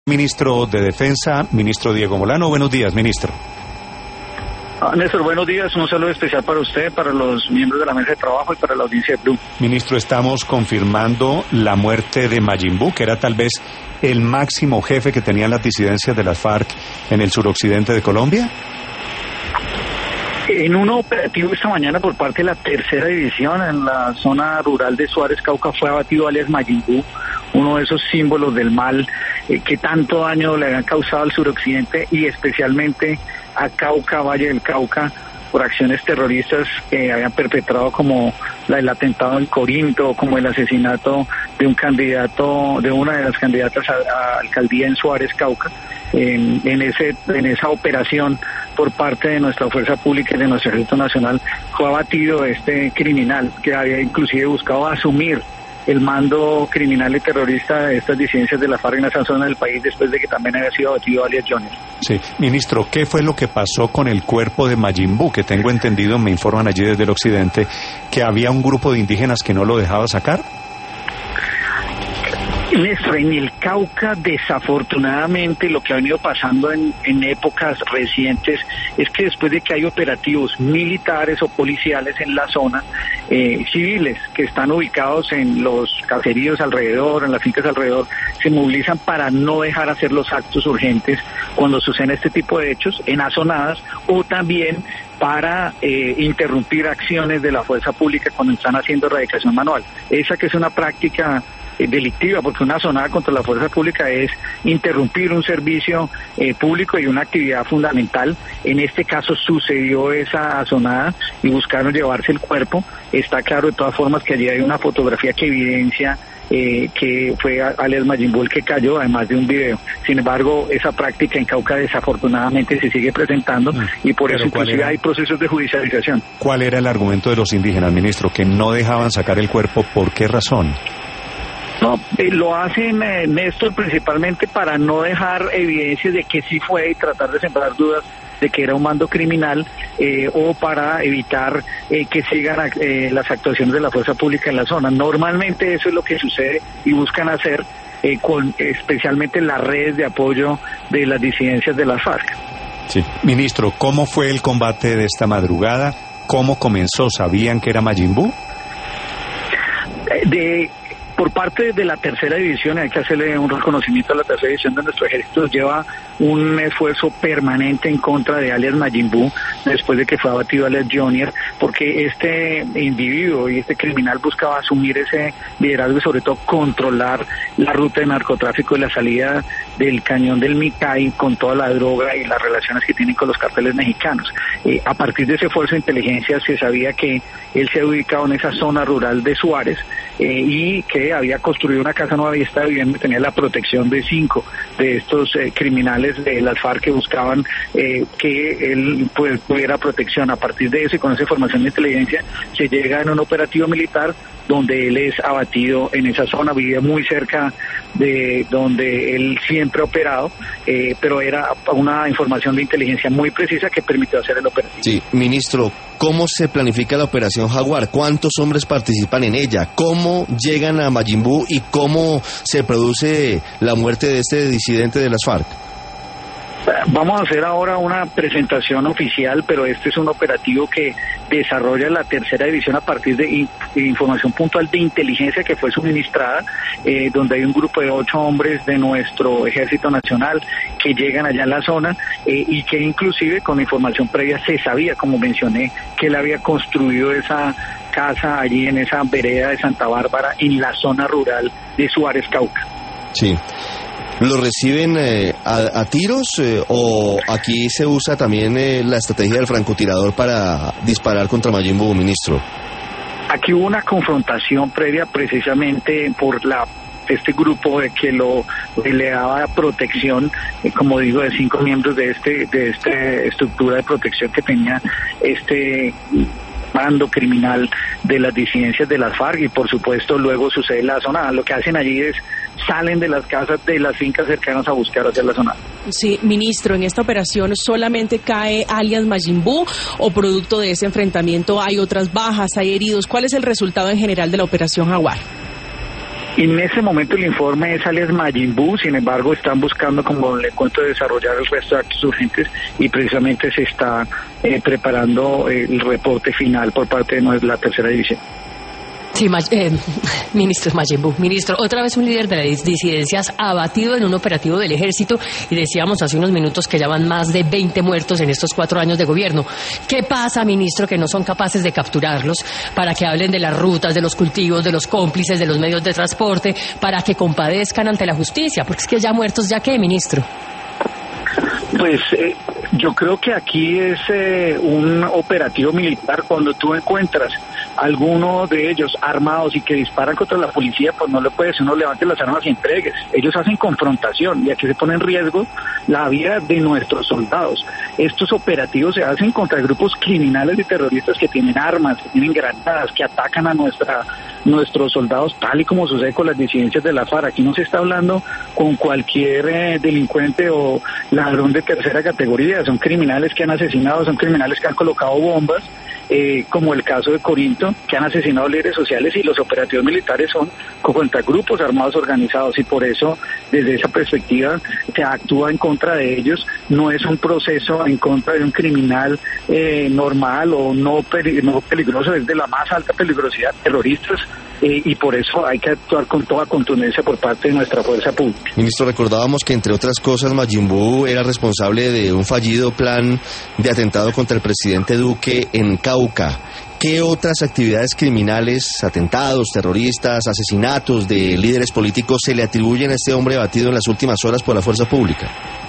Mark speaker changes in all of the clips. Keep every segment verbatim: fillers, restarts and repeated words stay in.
Speaker 1: Ministro de Defensa, ministro Diego Molano. Buenos días, ministro.
Speaker 2: Ah, Néstor, buenos días. Un saludo especial para usted, para los miembros de la mesa de trabajo y para la audiencia de Blue.
Speaker 1: Ministro, estamos confirmando la muerte de Majin Buu, que era tal vez el máximo jefe que tenían las disidencias de las FARC en el suroccidente de Colombia.
Speaker 2: En un operativo esta mañana por parte de la tercera división en la zona rural de Suárez, Cauca, fue abatido alias Majin Buu, uno de esos símbolos del mal eh, que tanto daño le han causado al suroccidente y especialmente a Cauca, Valle del Cauca, por acciones terroristas que habían perpetrado como la, el atentado en Corinto, como el asesinato de un candidato, de una de las candidatas a, a alcaldía en Suárez, Cauca. En, en ese en esa operación por parte de nuestra fuerza pública y de nuestro Ejército Nacional fue abatido este criminal que había inclusive buscado asumir el mando criminal y terrorista de estas disidencias de la FARC en esa zona del país después de que también había sido abatido alias Junior.
Speaker 1: Sí, ministro, ¿qué fue lo que pasó con el cuerpo de Majin Buu? Que tengo entendido, me informan allí desde el occidente, que había un grupo de indígenas que no lo dejaba sacar.
Speaker 2: Néstor, en el Cauca, desafortunadamente, lo que ha venido pasando en, en épocas recientes es que después de que hay operativos militares o policiales en la zona, eh, civiles que están ubicados en los caseríos alrededor, en las fincas alrededor, se movilizan para no dejar hacer los actos urgentes cuando suceden este tipo de hechos en azonadas o también para eh, interrumpir acciones de la fuerza pública cuando están haciendo erradicación manual. Esa que es una práctica delictiva, porque una azonada contra la fuerza pública es interrumpir un servicio eh, público y una actividad fundamental. En este caso sucedió esa azonada y buscaron llevarse el cuerpo. Está claro de todas formas que allí hay una fotografía que evidencia eh, que fue alias Majin Buu el que cayó, además de un video. Sin embargo, esa práctica en Cauca desafortunadamente se sigue presentando y por eso inclusive hay procesos de judicialización.
Speaker 1: ¿Cuál era el argumento de los indígenas, ministro? Que no dejaban sacar el cuerpo, ¿por qué razón?
Speaker 2: No, eh, lo hacen, eh, Néstor, principalmente para no dejar evidencias de que sí fue y tratar de sembrar dudas de que era un mando criminal eh, o para evitar eh, que sigan eh, las actuaciones de la fuerza pública en la zona. Normalmente eso es lo que sucede y buscan hacer eh, con especialmente las redes de apoyo de las disidencias de las FARC.
Speaker 1: Sí. Ministro, ¿cómo fue el combate de esta madrugada? ¿Cómo comenzó? ¿Sabían que era Majin Buu?
Speaker 2: Eh, de... Por parte de la tercera división, hay que hacerle un reconocimiento a la tercera división de nuestro ejército, lleva un esfuerzo permanente en contra de alias Majin Buu, después de que fue abatido alias Junior, porque este individuo y este criminal buscaba asumir ese liderazgo y sobre todo controlar la ruta de narcotráfico y la salida del cañón del Micay con toda la droga y las relaciones que tienen con los carteles mexicanos. Eh, a partir de ese esfuerzo de inteligencia se sabía que él se había ubicado en esa zona rural de Suárez eh, y que había construido una casa nueva y estaba viviendo y tenía la protección de cinco de estos eh, criminales de las FARC que buscaban eh, que él pues tuviera protección. A partir de eso y con esa información de inteligencia se llega en un operativo militar donde él es abatido en esa zona. Vivía muy cerca de donde él siempre ha operado, eh, pero era una información de inteligencia muy precisa que permitió hacer el operativo.
Speaker 3: Sí, ministro, ¿cómo se planifica la operación Jaguar? ¿Cuántos hombres participan en ella? ¿Cómo llegan a Majin Buu y cómo se produce la muerte de este disidente de las FARC?
Speaker 2: Vamos a hacer ahora una presentación oficial, pero este es un operativo que desarrolla la tercera división a partir de, in- de información puntual de inteligencia que fue suministrada, eh, donde hay un grupo de ocho hombres de nuestro Ejército Nacional que llegan allá en la zona eh, y que inclusive con información previa se sabía, como mencioné, que él había construido esa casa allí en esa vereda de Santa Bárbara en la zona rural de Suárez, Cauca.
Speaker 3: Sí. ¿Lo reciben eh, a, a tiros eh, o aquí se usa también eh, la estrategia del francotirador para disparar contra Majin Buu, ministro?
Speaker 2: Aquí hubo una confrontación previa precisamente por la este grupo de que lo de le daba protección, eh, como digo, de cinco miembros de este de esta estructura de protección que tenía este mando criminal de las disidencias de las FARC y por supuesto luego sucede la zona. Lo que hacen allí es salen de las casas de las fincas cercanas a buscar hacia la zona.
Speaker 4: Sí, ministro, en esta operación solamente cae alias Majin Buu o producto de ese enfrentamiento hay otras bajas, hay heridos. ¿Cuál es el resultado en general de la operación Jaguar?
Speaker 2: En ese momento el informe es alias Majin-Buu, sin embargo están buscando, como le cuento, desarrollar el resto de actos urgentes y precisamente se está eh, preparando eh, el reporte final por parte de la tercera división.
Speaker 5: Sí, eh, ministro Majin-Buu, ministro, otra vez un líder de las disidencias abatido en un operativo del ejército y decíamos hace unos minutos que ya van más de veinte muertos en estos cuatro años de gobierno. ¿Qué pasa, ministro, que no son capaces de capturarlos para que hablen de las rutas, de los cultivos, de los cómplices, de los medios de transporte, para que compadezcan ante la justicia? Porque es que ya muertos, ¿ya qué, ministro?
Speaker 2: Pues eh, yo creo que aquí es eh, un operativo militar. Cuando tú encuentras alguno de ellos armados y que disparan contra la policía, pues no le puedes uno levante las armas y entregues. Ellos hacen confrontación y aquí se pone en riesgo la vida de nuestros soldados. Estos operativos se hacen contra grupos criminales y terroristas que tienen armas, que tienen granadas, que atacan a nuestra nuestros soldados, tal y como sucede con las disidencias de la FARC. Aquí no se está hablando con cualquier eh, delincuente o ladrón de tercera categoría, son criminales que han asesinado, son criminales que han colocado bombas, eh, como el caso de Corinto, que han asesinado líderes sociales, y los operativos militares son contra grupos armados organizados, y por eso desde esa perspectiva se actúa en contra de ellos. No es un proceso en contra de un criminal eh, normal o no, peri- no peligroso, es de la más alta peligrosidad, terroristas, eh, y por eso hay que actuar con toda contundencia por parte de nuestra fuerza pública.
Speaker 3: Ministro, recordábamos que entre otras cosas Majin-Buu era responsable de un fallido plan de atentado contra el presidente Duque en Cauca. ¿Qué otras actividades criminales, atentados, terroristas, asesinatos de líderes políticos se le atribuyen a este hombre abatido en las últimas horas por la fuerza pública?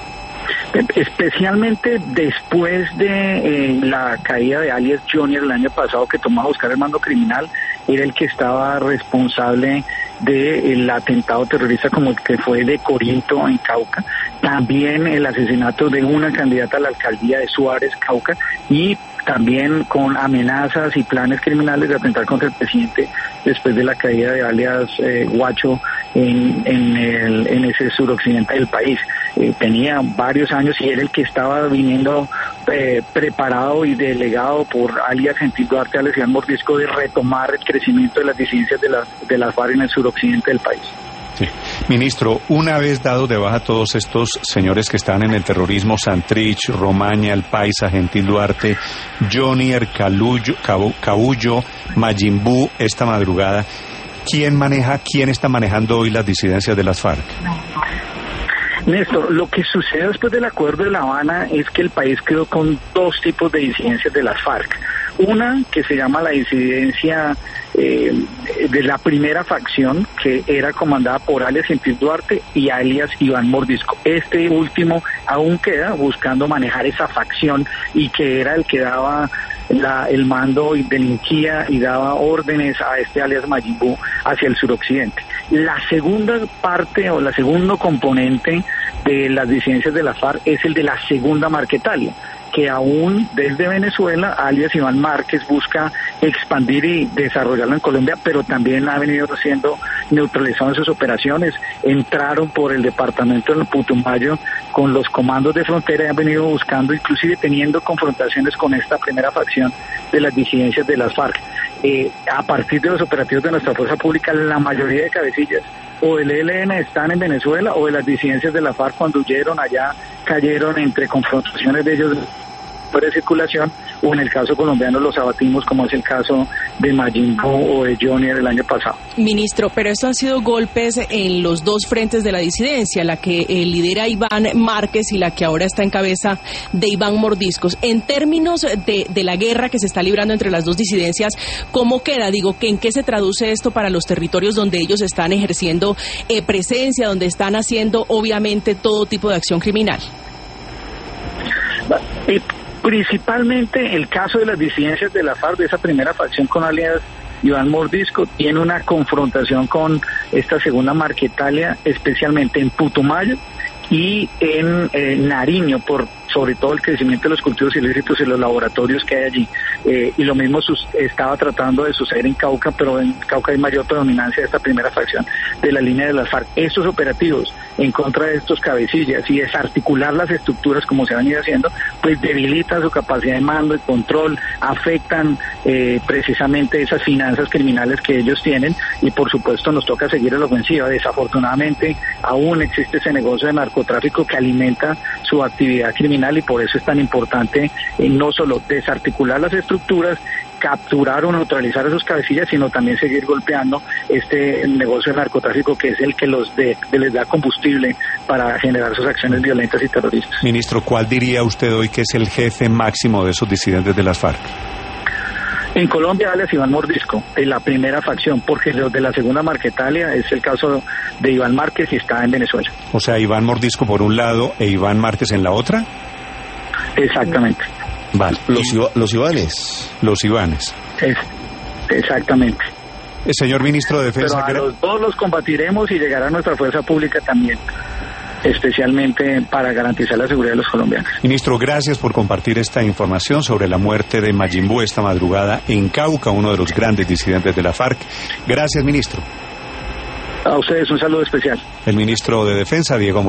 Speaker 2: Especialmente después de eh, la caída de alias Johnny el año pasado, que tomó a buscar el mando criminal, era el que estaba responsable del atentado terrorista como el que fue de Corinto en Cauca, también el asesinato de una candidata a la alcaldía de Suárez, Cauca, y también con amenazas y planes criminales de atentar contra el presidente después de la caída de alias eh, Guacho en, en, el, en ese suroccidente del país. Eh, tenía varios años y era el que estaba viniendo eh, preparado y delegado por alias Gentil Duarte, alias Iván Mordisco, de retomar el crecimiento de las disidencias de la, de las FARC en el suroccidente del país.
Speaker 1: Sí. Ministro, una vez dado de baja todos estos señores que están en el terrorismo, Santrich, Romaña, El Paisa, Gentil Duarte, Johnny, Ercalullo, Cabullo, Majin-Buu, esta madrugada, ¿quién maneja, quién está manejando hoy las disidencias de las FARC?
Speaker 2: Néstor, lo que sucede después del acuerdo de La Habana es que el país quedó con dos tipos de disidencias de las FARC. Una que se llama la disidencia eh, de la primera facción, que era comandada por alias Gentil Duarte y alias Iván Mordisco. Este último aún queda buscando manejar esa facción y que era el que daba la, el mando y delinquía y daba órdenes a este alias Majin-Buu hacia el suroccidente. La segunda parte o la segundo componente de las disidencias de la FARC es el de la segunda Marquetalia, que aún desde Venezuela, alias Iván Márquez, busca expandir y desarrollarlo en Colombia, pero también ha venido siendo neutralizado en sus operaciones. Entraron por el departamento del Putumayo con los comandos de frontera y han venido buscando, inclusive teniendo confrontaciones con esta primera facción de las disidencias de las FARC. Eh, a partir de los operativos de nuestra fuerza pública, la mayoría de cabecillas o del E L N están en Venezuela, o de las disidencias de la FARC cuando huyeron allá cayeron entre confrontaciones de ellos de circulación, o en el caso colombiano los abatimos, como es el caso de Majin-Buu o de Johnny el año pasado.
Speaker 4: Ministro, pero estos han sido golpes en los dos frentes de la disidencia, la que eh, lidera Iván Márquez y la que ahora está en cabeza de Iván Mordiscos. En términos de, de la guerra que se está librando entre las dos disidencias, ¿cómo queda? Digo, ¿en qué se traduce esto para los territorios donde ellos están ejerciendo eh, presencia, donde están haciendo obviamente todo tipo de acción criminal?
Speaker 2: Eh, Principalmente el caso de las disidencias de la FARC, de esa primera facción con alias Iván Mordisco, tiene una confrontación con esta segunda Marquetalia, especialmente en Putumayo y en eh, Nariño, por sobre todo el crecimiento de los cultivos ilícitos y los laboratorios que hay allí. Eh, y lo mismo sus, estaba tratando de suceder en Cauca, pero en Cauca hay mayor predominancia de esta primera facción de la línea de las FARC. Estos operativos en contra de estos cabecillas y desarticular las estructuras como se han ido haciendo, pues debilitan su capacidad de mando y control, afectan eh, precisamente esas finanzas criminales que ellos tienen y por supuesto nos toca seguir en la ofensiva. Desafortunadamente aún existe ese negocio de narcotráfico que alimenta su actividad criminal y por eso es tan importante eh, no solo desarticular las estructuras, capturar o neutralizar esos cabecillas, sino también seguir golpeando este negocio de narcotráfico que es el que los de, de les da combustible para generar sus acciones violentas y terroristas.
Speaker 1: Ministro, ¿cuál diría usted hoy que es el jefe máximo de esos disidentes de las FARC?
Speaker 2: En Colombia, alias Iván Mordisco, en la primera facción, porque los de la segunda Marquetalia es el caso de Iván Márquez y está en Venezuela.
Speaker 1: O sea, Iván Mordisco por un lado e Iván Márquez en la otra.
Speaker 2: Exactamente.
Speaker 1: Vale.
Speaker 3: Los, los Ivanes.
Speaker 1: Los Ivanes.
Speaker 2: Es, exactamente.
Speaker 1: El señor ministro de Defensa.
Speaker 2: Pero a los dos los combatiremos y llegará nuestra fuerza pública también, especialmente para garantizar la seguridad de los colombianos.
Speaker 1: Ministro, gracias por compartir esta información sobre la muerte de Majimbu esta madrugada en Cauca, uno de los grandes disidentes de la FARC. Gracias, ministro.
Speaker 2: A ustedes un saludo especial.
Speaker 1: El ministro de Defensa, Diego Moreno.